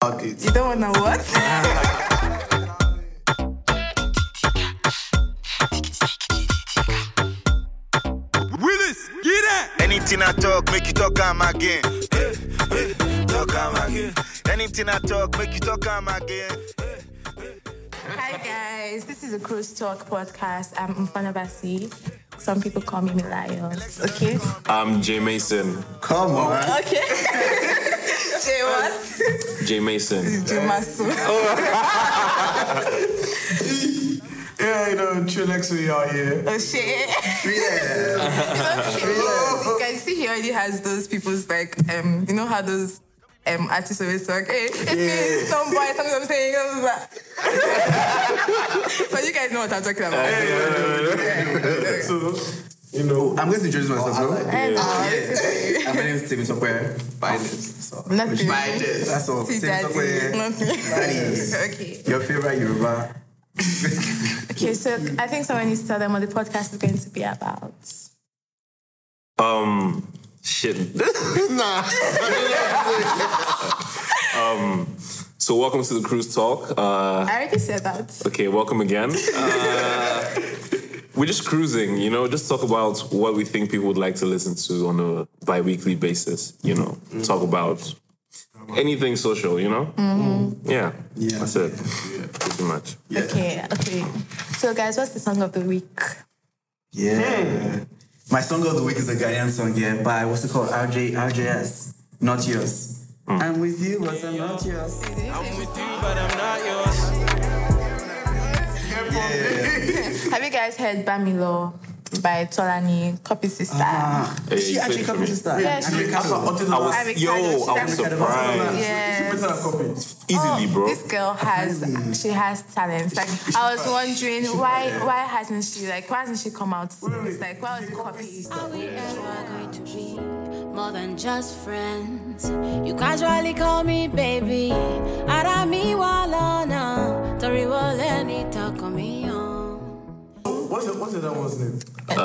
Okay. You don't wanna what? Willis, get that. Anything I talk, make you talk am again. Talk am again. Anything I talk, make you talk am again. Hi guys, this is a Cruise Talk podcast. I'm Mfanabasi. Some people call me Milios. Okay. I'm Jay Mason. Come on. Okay. Jay what? Jay Mason. Jay Masu. Yeah, you know, Trilexo out here. Oh shit. Yeah. You can see he already has those people's like you know how those artists always talk, hey, it's me, some boy, something I'm saying, but you guys know what I'm talking about. So, you know, I'm going to introduce myself. my name is Timmy Software. Finance. So, Nothing. that's all. See, Timmy daddy. Software. Nothing. Finance. Okay. Your favorite Yoruba. Okay, so I think someone needs to tell them what the podcast is going to be about. Shit. So welcome to the Cruise Talk. I already said that. Okay, welcome again. We're just cruising, you know, just talk about what we think people would like to listen to on a bi-weekly basis, you know. Talk about anything social, you know? Mm-hmm. Yeah, that's it. Yeah, pretty much. Yeah. Okay. So guys, what's the song of the week? Yeah. My song of the week is a Ghanaian song, by what's it called? RJS. Not Yours. I'm with you, but I'm not yours. I'm with you, but I'm not yours. Have you guys heard Bamilo by Tolani, Copy Sister? Hey, She you actually played for comes me. to start. Yeah, she- I was surprised. Yes. Easily, bro. This girl has talent. Like I was wondering why hasn't she come out? It's like why was it Copy? Are we ever going to be more than just friends? You casually call me baby. Arami walana. Tori waleni talk me on. What's the other one's name?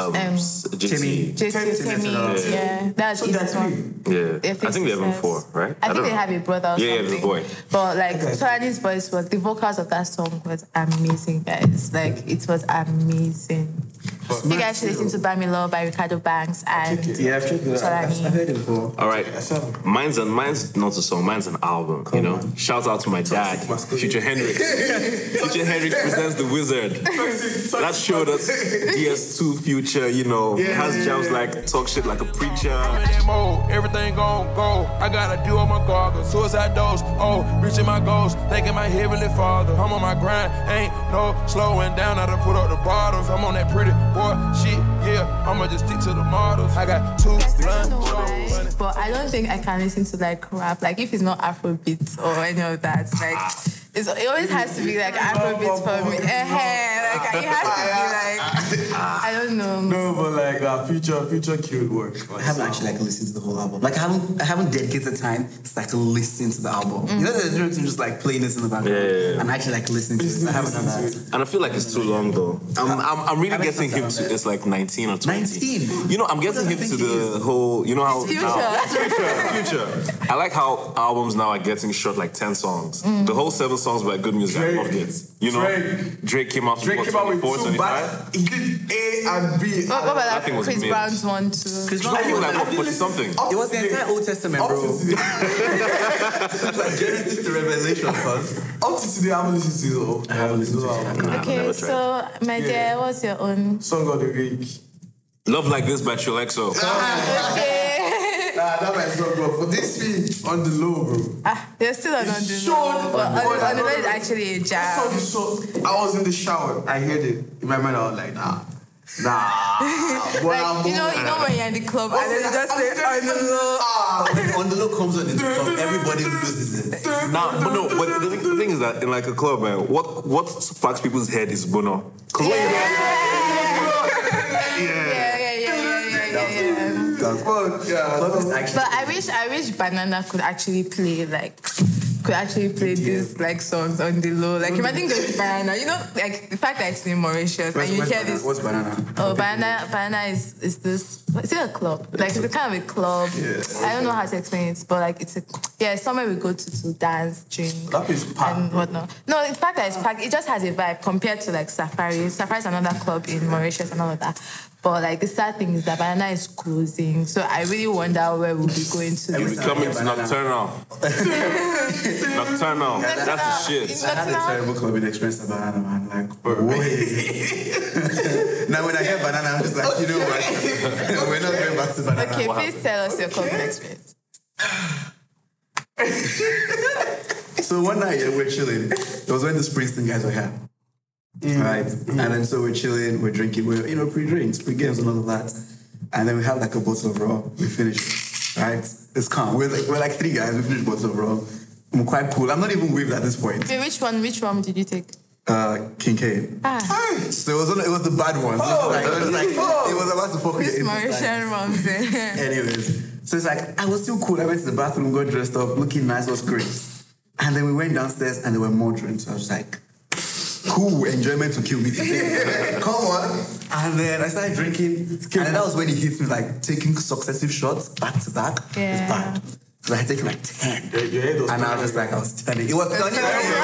JT. Timmy. Yeah, that's So his that's one. three. Yeah, I think they have him four, right? I think don't they know. have a brother or Yeah, something. there's a boy. But like Tolani's voice was, the vocals of that song was amazing, guys. Like it was amazing. You guys should listen to Bamilo by Ricardo Banks and Yeah, I've checked it out. I've heard it before. All right, mine's not a song, mine's an album. You know, shout out to my dad, Future Hendrix. Future Hendrix presents The Wizard. That showed us DS2 Future. You know, has jams like Talk Shit Like a Preacher. I'm in that mode, everything gon' go. I gotta do all my goggles, suicide dose. Oh, reaching my goals, thanking my heavenly father. I'm on my grind, ain't no slowing down. I done put up the bottles. I'm on that pretty boy shit, yeah. I'ma just stick to the models. I got two I don't know blunt. why, but I don't think I can listen to like rap. Like if it's not Afrobeat or any of that, like it always has to be like Afrobeat for me. Like it has to be like I don't know. No, but like future cute work. I haven't actually listened to the whole album. Like I haven't dedicated time to listen to the album. You know, there's no to just playing this in the background and actually listening to it. I haven't done that. And I feel like it's too long though. I'm really getting him to it's like 19 or 20. 19. You know, I'm getting him to the whole. You know how Future. I like how albums now are getting short like 10 songs. The whole 7 songs were like good music. I loved it. You know, Drake came out with 24, 25. He did A and B. What about I think it was Chris mid. Brown's one too? I think it was like 40 something. It was the entire Old Testament, bro. Genesis to Revelation, cuz. Up to today, I haven't listened to it. I haven't listened to it. Okay, so my dear, what's your own? Song of the week. Love Like This by Trilexo. Okay. That might not go. For this thing on the low, bro. They're still on the So- low, but on the low is actually a jam. I was in the shower. I heard it. In my mind, I was like, nah. Like, you know when you're in the club and then you just say on the low. On the low comes on in the club, everybody loses it. But the thing is that in like a club, man, what sparks people's head is Bono. Because when But I wish Banana could actually play these like songs on the low. Like imagine going to Banana, you know, like the fact that it's in Mauritius and you hear this. What's Banana? Oh, Banana is this It's a club. Like it's a kind of a club. Yeah. I don't know how to explain it, but like it's somewhere we go to dance, drink, That is packed. and whatnot. No, in fact, that it's packed. It just has a vibe compared to like Safari. Safari is another club in Mauritius and all of that. But like the sad thing is that Banana is closing, so I really wonder where we'll be going to. We'll be coming to Nocturnal. Nocturnal. That's the shit. I had a terrible clubbing experience at Banana, man. Like, now when I hear Banana, I'm just like, you know what? We're not going back to Banana. Okay, please tell us your clubbing experience. So one night, we're chilling. It was when the Springsteen guys were here. Right? And then so we're chilling, we're drinking, we're, pre-drinks, pre-games and all of that. And then we have like a bottle of rum. We finish it. Right? It's calm. We're like three guys, we finished a bottle of rum. I'm quite cool. I'm not even waved at this point. Okay, which rum did you take? Kincaid. So it was the bad one. So it was about to fuck with This Mauritian rums. Anyways, so it's like, I was still cool. I went to the bathroom, got dressed up, looking nice, was great. And then we went downstairs and there were more drinks. So I was like, cool, enjoyment to kill me today. Come on. And then I started drinking. And then that was when it hit me, like taking successive shots back to back. Yeah. It's bad. So I take like 10. And I was just like, I was turning. It was turning.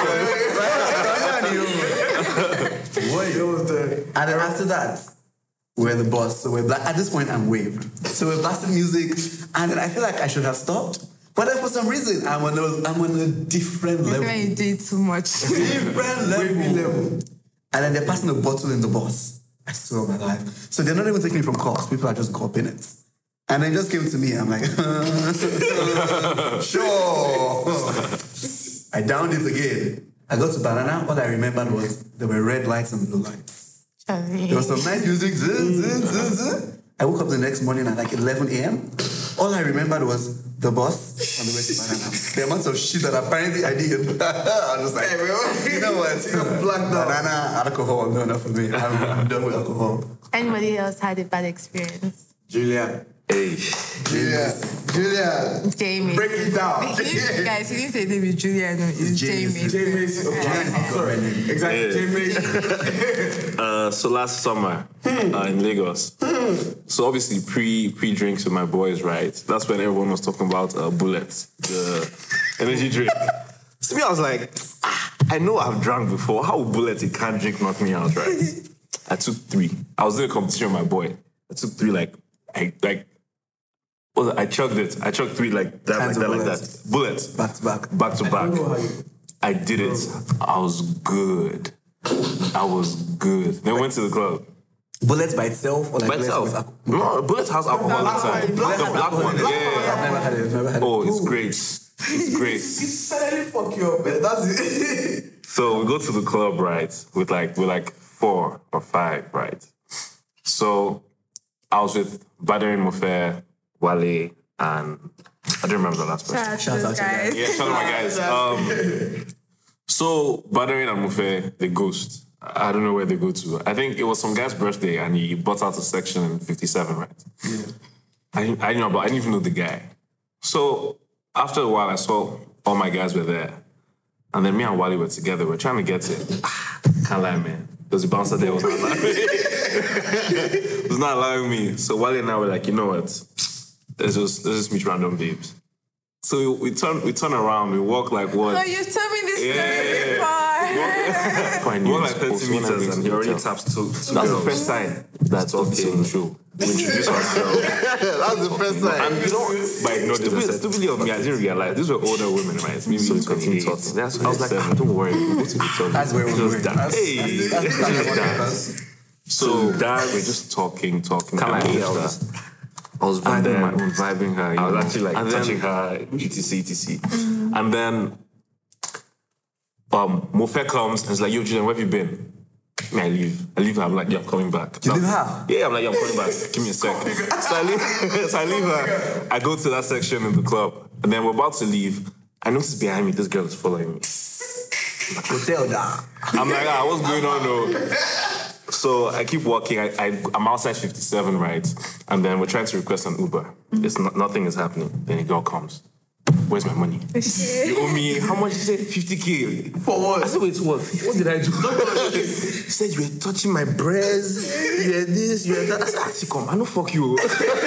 And then after that, we're the boss. So at this point, I'm waved. So we're blasting music. And then I feel like I should have stopped. But then for some reason, I'm on a different level. When you do it too much. Different level. And then they're passing a bottle in the bus. I swear my life. So they're not even taking it from cops. People are just copying it. And then it just came to me. I'm like, sure. I downed it again. I got to Banana. All I remembered was there were red lights and blue lights. There was some nice music. I woke up the next morning at like 11 a.m. All I remembered was the bus on the way to Banana. The amount of shit that apparently I did. I was just like, you know what? Banana, alcohol, no, not for me. I'm done with alcohol. Anybody else had a bad experience? Julia. Hey. Julia. Jamie. Break it down. Guys, he didn't say name is Julia, no, it's Jamie. Jamie. Sorry. Exactly. Jamie. So last summer in Lagos. So obviously pre-drinks with my boys, right? That's when everyone was talking about Bullet, the energy drink. To me, I was like, I know I've drunk before. How will Bullet, it can't drink, knock me out, right? I took 3. I was doing a competition with my boy. I took 3 I chugged it. I chugged 3 like that. Bullet. Back to back. Back to back. I did it. I was good. Then we went to the club. Bullets by itself or like By itself. No, Bullet has alcohol inside. The black one. Yeah. I've never had it. Oh, it's great. It's great. It's suddenly fuck you up, man. That's it. So we go to the club, right? We're like 4 or 5, right? So I was with Badari Mofair, Wale, and I don't remember the last person. Shout out to guys. Yeah, shout out my guys. So Badari and Mofair, they ghost. I don't know where they go to. I think it was some guy's birthday and he bought out a section in 57, right? Yeah. I know, but I didn't even know the guy. So after a while, I saw all my guys were there. And then me and Wale were together. We're trying to get it. Can't lie, man. Because the bouncer there was not allowing me. was not allowing me. So Wale and I were like, you know what? Let's just meet random babes. So we turn around, we walk like what? Oh, you've told me this story before. We walk like 30 meters and he already taps 2 That's the first sign. That's okay. On the show. We introduce ourselves. That's the first time. And you know, stupidly of me, I didn't realize these were older women, right? Maybe so we continue talking. I was like, don't worry, we'll go to the toilet. That's where we're going. So we're just talking. I was vibing her. I was actually like touching her, etc. And then Mofair comes and is like, yo, Julian, where have you been? I leave her. I'm like, yeah, I'm coming back. You leave her? Yeah, I'm like, yeah, I'm coming back. Give me a sec. So I leave her. I go to that section in the club. And then we're about to leave. I notice behind me, this girl is following me. Hotel da. I'm like, what's going on, though? So I keep walking. I'm outside 57, right? And then we're trying to request an Uber. Nothing is happening. Then a girl comes. where's my money? You owe me, how much? He said, 50K. For what? I said, wait, what? What did I do? He said, you were touching my breast, you were this, you were that. I said, come, I know fuck you.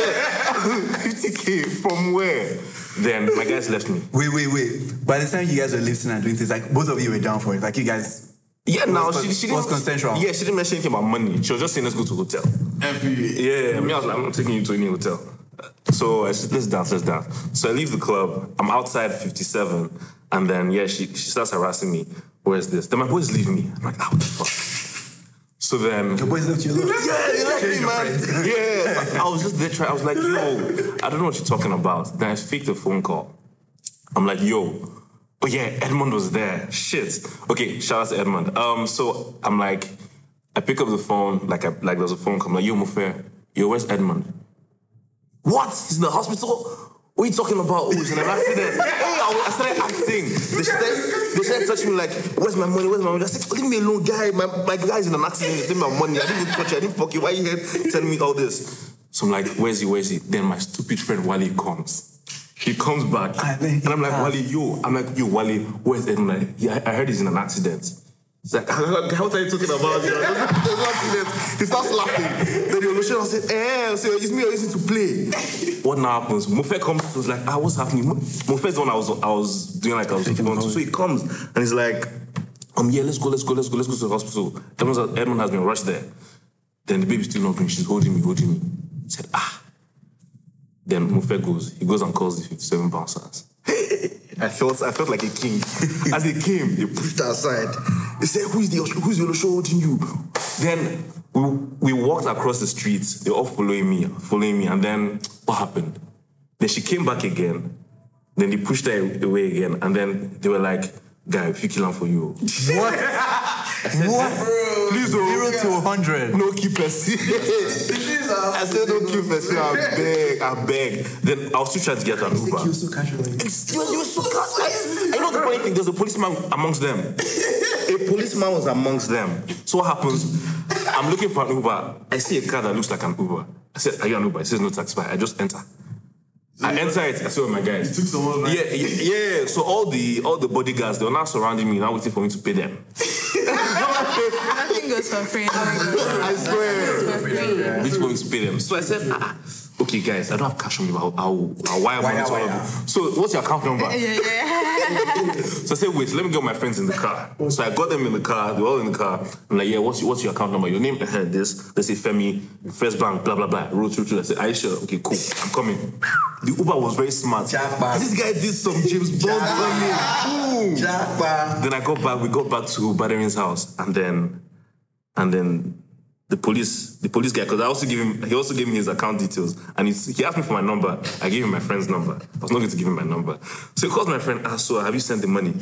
50K, from where? Then my guys left me. Wait. By the time you guys were listening and doing things, like, both of you were down for it. Like, you guys... Yeah, now she didn't... was consensual. Yeah, she didn't mention anything about money. She was just saying, let's go to a hotel. Yeah, me, I was like, I'm not taking you to any hotel. So I said, let's dance. So I leave the club. I'm outside 57. And then, yeah, she starts harassing me. Where's this? Then my boys leave me. I'm like, what the fuck? So then... Your boys left you alone? Yeah, they left me, man. Yeah. I was just there trying... I was like, yo, I don't know what you're talking about. Then I faked a phone call. I'm like, yo... Oh yeah, Edmund was there. Shit. Okay, shout out to Edmund. So I'm like, I pick up the phone, like there's a phone call. I'm like, yo, Mufe, yo, where's Edmund? What? He's in the hospital? What are you talking about? Oh, he's in an accident. Hey, I started acting. They started touching me like, where's my money? I said, leave me alone, guy. My guy's in an accident. He's taking my money. I didn't even touch you. I didn't fuck you. Why are you here telling me all this? So I'm like, where's he? Then my stupid friend Wally comes. He comes back, and I'm like, Wally, Wally, where's Edmund? Like, yeah, I heard he's in an accident. He's like, what are you talking about? There's no accident. He starts laughing. Then the Olusegun said, so it's me or is it to play? What now happens? Mufe comes, he was like, what's happening? Mufe's the one I was doing like I was going to. So he comes, and he's like, yeah, let's go to the hospital. Edmund has been rushed there. Then the baby's still not bringing, she's holding me. He said, Then Mufe goes and calls the 57 bouncers. I felt like a king. As they came, they pushed her aside. They said, who's the Olusegun holding you? Then we walked across the streets. They were all following me. And then what happened? Then she came back again. Then they pushed her away again. And then they were like, guy, if you kill him for you. What? I said, what? Please, 0 to 100. No keep us. I said, don't keep us. I beg. Then I was still trying to get an Uber. You were so casual. You were so casual. I know the funny thing, there's a policeman amongst them. A policeman was amongst them. So what happens? I'm looking for an Uber. I see a car that looks like an Uber. I said, are you an Uber? It says no taxi. I just enter. I enter it. I saw my guys. You took someone like... Yeah. So all the bodyguards, they were now surrounding me, now waiting for me to pay them. Nothing goes for free. I swear. Waiting for me to pay them. So I said, okay, guys, I don't have cash on me, but I'll wire money to all of you. So what's your account number? Yeah. So I said, wait, let me get my friends in the car. So I got them in the car. They were all in the car. I'm like, yeah, what's your account number? Your name, this. They say Femi, First Bank, blah, blah, blah. Roll through. I said, are you sure? Okay, cool. I'm coming. The Uber was very smart. This guy did some James Bond for me. Then I got back. We got back to Baderin's house, and then the police guy, because he also gave me his account details, and he asked me for my number. I gave him my friend's number. I was not going to give him my number, so he calls my friend. So have you sent the money?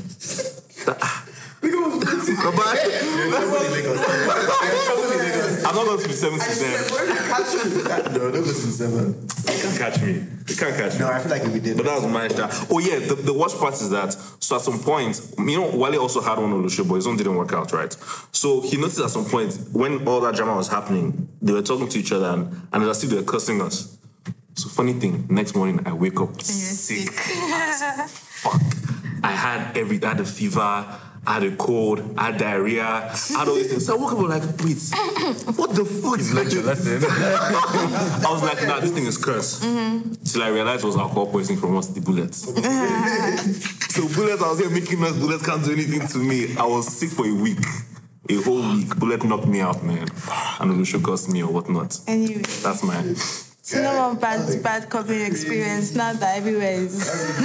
I'm not going to be 7 to them. No, don't go to 7. You can't catch me. No, I feel like we did. But that was my shot. Oh yeah, the worst part is that, so at some point, Wale also had one Olusegun, but his own didn't work out, right? So he noticed at some point, when all that drama was happening, they were talking to each other and as if they were cursing us. So funny thing, next morning I wake up sick as fuck. I had a fever, I had a cold, I had diarrhea, I had all these things. So I woke up and like, wait, what the fuck is like? I was like, nah, this thing is cursed. Till I realized it was alcohol poisoning from the bullets. So bullets, I was here making noise, bullets can't do anything to me. I was sick for a week. A whole week. Bullet knocked me out, man. And Olusegun cursed me or whatnot. Anyway. That's mine. So no more bad copying experience. Not that everywhere is.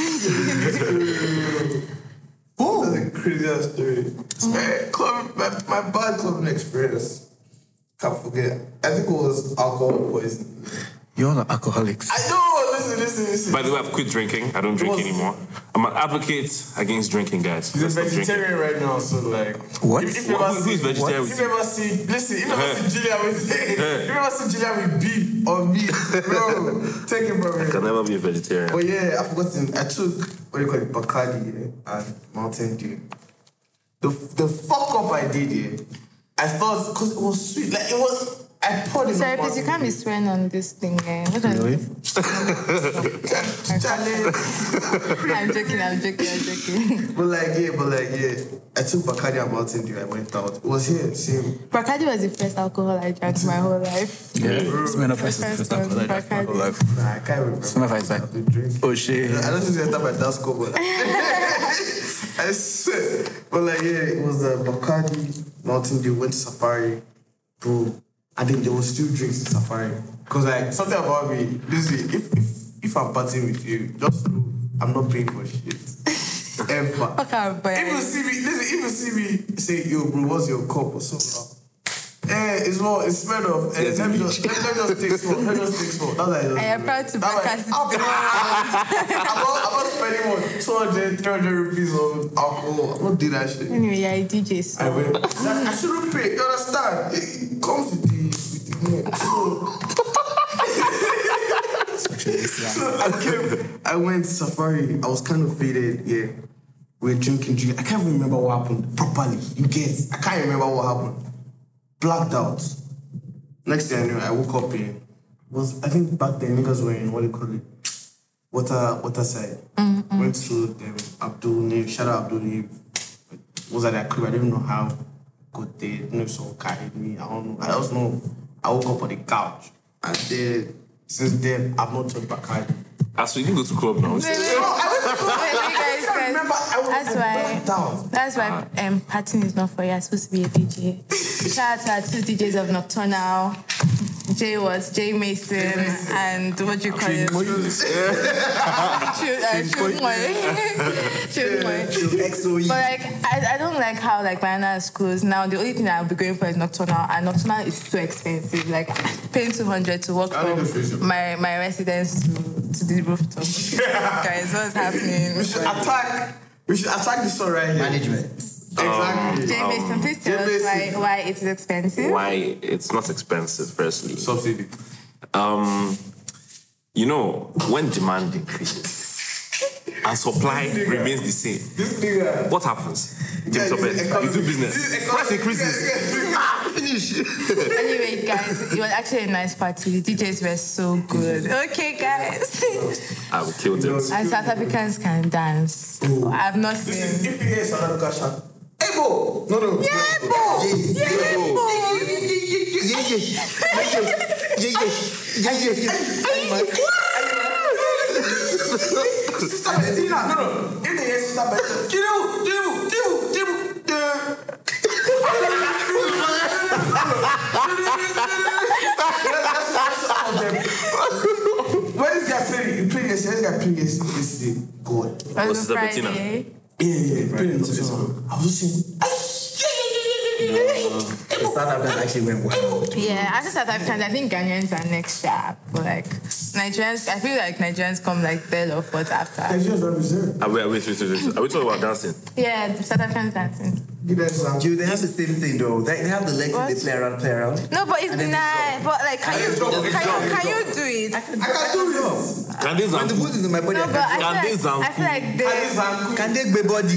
Oh, that's a crazy ass story. My bad clubbing experience. Can't forget. I think it was alcohol poisoning. You're not alcoholics. I know. Listen. By the way, I've quit drinking. I don't drink anymore. I'm an advocate against drinking, guys. He's a vegetarian right now, so like. What? If you ever Who is vegetarian? If you ever see Julia with beef or meat, bro, take it from me. I can never be a vegetarian. Oh yeah, I forgot. I took Bacardi and Mountain Dew. The fuck up I did, I thought because it was sweet, like it was. I I poured in Sorry, my please, you can't be swearing on this thing. What are Really? I'm joking. But yeah. I took Bacardi and Mountain Dew. I went out. It was here, same. Bacardi was the first alcohol I drank my whole life. Yeah. Smirnoff Ice is the first alcohol I drank my whole life. Nah, I can't remember. Smirnoff Ice like, oh shit. I don't think they enter my dad's cup, but I swear. But it was Bacardi, Mountain Dew, went to Safari, bro. I think there was still drinks in Safari. Because something about me, listen, if I'm partying with you, just know I'm not paying for shit. Ever. Okay, If you see me say, yo, bro, what's your cup or something? It's smelled of. Let me just take small. That's like I am proud to broadcast it. I'm not spending 200, 300 rupees on alcohol. I don't do that shit. Anyway, yeah, I DJ. So. I shouldn't pay. You understand? It comes with the So I went to Safari. I was kind of faded. Yeah, we were drinking. I can't even remember what happened properly. You get? I can't remember what happened. Blacked out. Next thing I knew, I woke up here. I think back then niggas were in what do you call it? Water side. Mm-hmm. Went to them. Abdul Nave. Shout out Abdul Nave. Was at that crib. I didn't know how. Got there. I don't know if someone carried me. I don't know. I just know I woke up on the couch. And then since then I've not touched Bacardi. So you didn't go to club now? That's why partying is not for you. I'm supposed to be a DJ. Shout out to our two DJs of Nocturnal. Jay Mason and what do you call it? Chudmoy. But I don't like how Banana is closed. Now the only thing I'll be going for is Nocturnal, and Nocturnal is so expensive. Paying 200 to walk from my residence to the rooftop. Guys, what's happening? We should attack this one right here. Management. Exactly. Jay Mason, please tell us why it is expensive. Why it's not expensive, firstly. Subsidy. When demand increases and supply remains the same, what happens? You do business. Price increases. Finish. Anyway, guys, it was actually a nice party. The DJs were so good. Okay, guys. I will kill them. And South Africans can dance. I've not seen. If you hear South Africa shout, hey, Bo! No. Yeah, Bo! Sister Bettina! No. If they hear Sister Bettina, When this guy played, you played yesterday. God. Was it Friday? Yeah. Played I was just saying, South Africa actually went well. Yeah, after South Africans, I think Ghanaians are next sharp. But Nigerians, I feel like Nigerians come third or fourth after. Nigerians are reserved. Wait. Are we talking about dancing? Yeah, the South Africans dancing. Dude, they have the same thing though. They have the legs and they play around. No, but it's nice. But can you do it? I can do it. Can they When the boots is in my body, No, but I I feel like they. can they be body?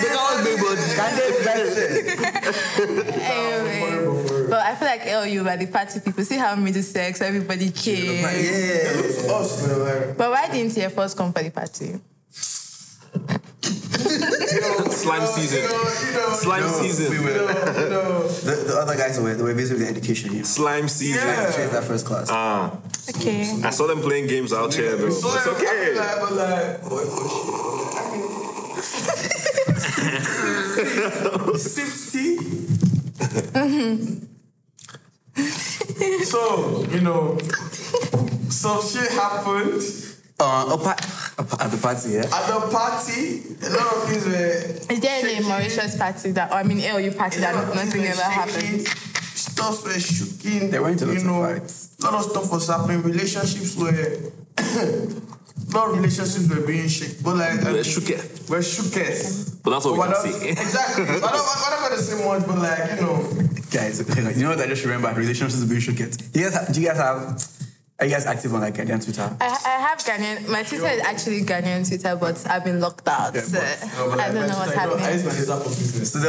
Anyway, but I feel like you were the party people. See how Middlesex, everybody came. Yeah. But why didn't your first come for the party? Slime season. Slime season. The other guys they were busy with their education. Slime season. Changed that first class. Okay. I saw them playing games out here, though. It's okay. Some shit happened. At the party, yeah? At the party, a lot of things were... Is there any Mauritius party AOU party that nothing ever happened? Stuff were shaking. They went to lots of fights. A lot of stuff was happening. Relationships were... a lot of relationships were being shaken. But We're shooketh. We're shooketh. But that's what we can say. Exactly. I'm not going to say much, but Guys, you know what I just remember? Relationships being shooketh. Do you guys have... Are you guys active on Guardian Twitter? I have Ghanaian. My Twitter is actually Ghanaian Twitter, but I've been locked out. Yeah, So I don't know what's I happening. use my Twitter for business. So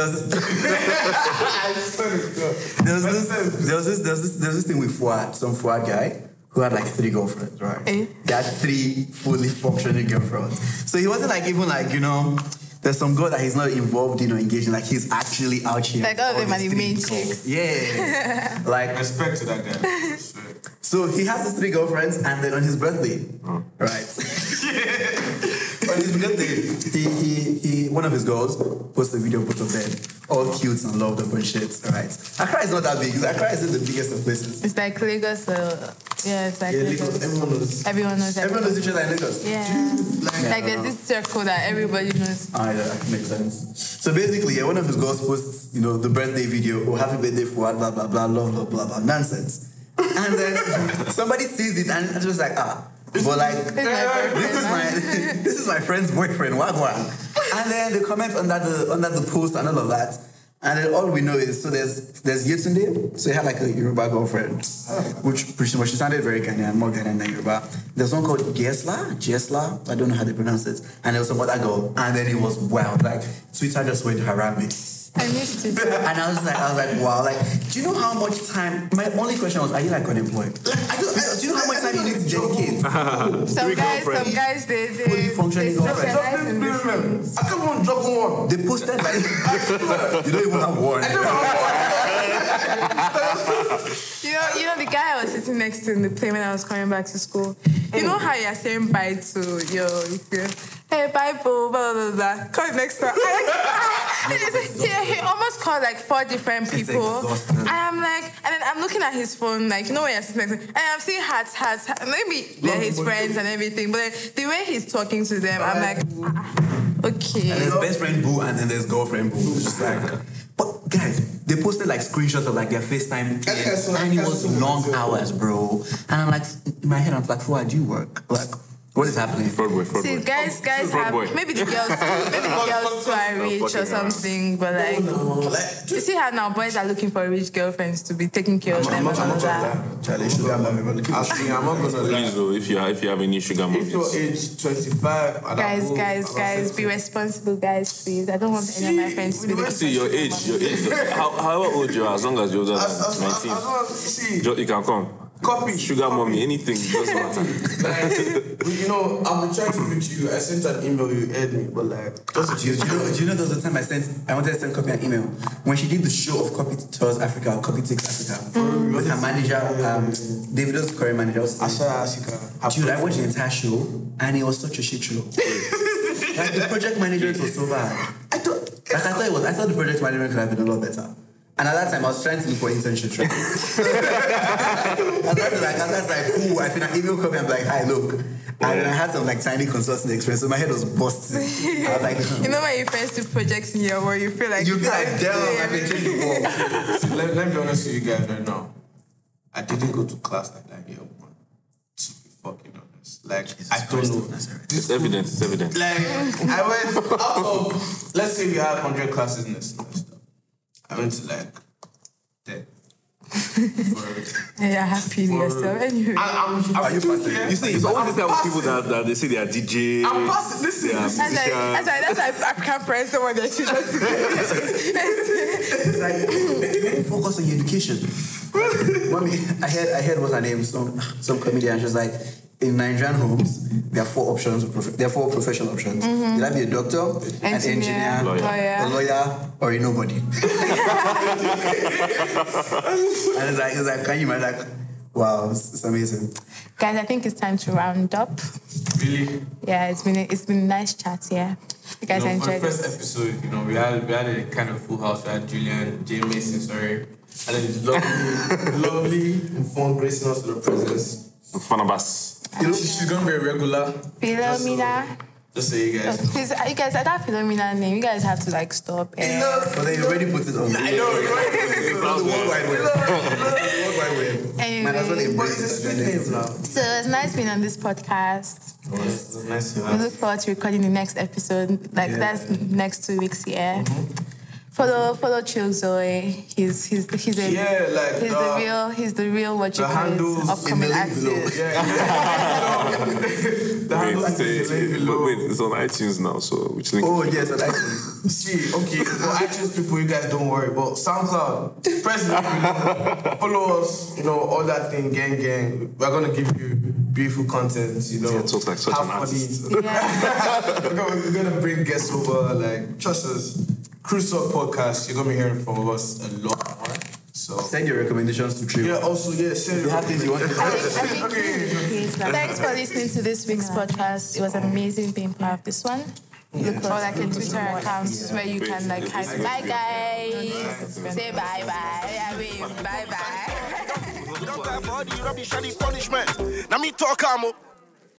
there was this thing with Fuad, some Fuad guy who had like 3 girlfriends, right? Eh? He had 3 fully functioning girlfriends. So he wasn't like even like, you know, there's some girl that he's not involved in or engaged in, like he's actually out here. Like all of them are the main girls. chicks. Yeah. Like Respect to that guy. so he has his 3 girlfriends, and then on his birthday, right? On his birthday, he one of his girls posted a video of both of them, all cute and loved up and shit, right? Accra is not that big. Accra isn't the biggest of places. It's like Lagos. It's like Yeah, Lagos. Lagos, everyone knows. Everyone knows. Everyone knows each other in Lagos. Yeah. Like there's this circle that everybody knows. Ah, yeah, that makes sense. So basically, yeah, one of his girls posts, you know, the birthday video, oh, happy birthday for blah, blah, blah, love, blah, blah, blah, nonsense. And then somebody sees it and it's just like, but like, this is my friend's boyfriend, wagwan. And then they comment under the post and all of that. And then all we know is, so there's Yetunde, so he had like a Yoruba girlfriend, which pretty much she sounded very Ghanaian, more Ghanaian than Yoruba. There's one called Jesla, I don't know how they pronounce it, and there was some other girl, and then it was wild, like Twitter just went harambe. I missed it. And I was like, wow, like, do you know how much time? My only question was, are you like unemployed? Like, do you know how much time you need to dedicate? Some guys, they Fully functioning specialize in this. I can't even drop one. They posted like, you don't even have one. You know the guy I was sitting next to in the plane when I was coming back to school. You know how you're saying bye to hey, bye, boo, blah, blah, blah. Come next time. He almost called like 4 different people. And I'm like, and then I'm looking at his phone, like, you know, when you're sitting next to him, and I'm seeing hearts. Maybe they're his friends and everything, but the way he's talking to them, I'm like, okay. And there's best friend boo, and then there's girlfriend boo. It's just like, but guys, they posted like screenshots of like their FaceTime, and it was long hours, bro. And I'm like, in my head, I'm like, why do you work? Like, what is happening? Fraud boy. See, guys have maybe the girls too are rich or something, but like you see how now boys are looking for rich girlfriends to be taking care of them and all that. Charlie, sugar mommy. I'm not gonna lie. Please, though, if you have any sugar mommies. If you're age 25, Guys, be responsible, guys, please. I don't want any of my friends to be looking for your age. However old you are, as long as you're older than 19, you can come. Copy. Sugar mommy, anything, doesn't matter. Like, you know, I've been trying to reach you. I sent an email, you aired me, but like, just Do you know there was a time I wanted to send Copy an email when she did the show of Copy Tours Africa, or Copy Takes Africa, with her manager, Davido's current manager. Dude, I watched the entire show and it was such a shit show. Like the project management was so bad. I thought the project management could have been a lot better. And at that time, I was trying to look for internship training. I was like, cool, I think I email Copy and be like, hi, look. And I had some like tiny consulting experience, so my head was busted. I was like, you know when you first do projects in your work, you feel like damn, I can change the world. Let me be honest with you guys right now. I didn't go to class like that year one. To be fucking honest. Like, I don't know. It's evident. Like, I went out of, let's say we had 100 classes in this semester. I went to like 10. you're happy with yourself anyway. Are you passing? You see, it's always this type of people that they say they are DJ. I'm passing. Listen. That's why African friends don't want their children to It's like, focus on your education. Mommy, I heard what's her name, some comedian, she was like, in Nigerian homes, there are 4 options. There are 4 professional options. You have to be a doctor, an engineer, a lawyer, or a nobody. And it's like, can you imagine? Like, wow, it's amazing. Guys, I think it's time to round up. Really? Yeah, it's been a nice chat. Yeah, you guys enjoyed it. For the first episode, we had a kind of full house. We had Julian, J. Mason, sorry, and then it's lovely, informed, gracing us with her presence. Fanabas. She's gonna be a regular. Philomena. Just say you guys. Please, you guys, that Philomena name, you guys have to like stop. But they already put it on. I know. It's on the World Wide Web. Anyway, Might as well embrace it now. So it's nice being on this podcast. It's nice to We look forward to recording the next episode. That's next 2 weeks. Yeah. Follow Chill Zoe. He's the real what you call it, upcoming artist. Wait, it's on iTunes now, so which link? Oh yes, on iTunes. See, okay, for iTunes people, you guys don't worry, but SoundCloud, press the below, follow us, all that thing, gang. We're gonna give you beautiful content, Yeah, talks like such an artist. We're gonna bring guests over, like, trust us. Cruise Talk Podcast, you're gonna be hearing from us a lot more. So send your recommendations to Trio. Yeah, also, send your things you want to Thanks for listening to this week's podcast. It was amazing being part of this one. Look for like a Twitter account where you can like hi guys. Say bye. I mean bye. Don't die for all the rubbish and the punishment. Now me talk, Amo.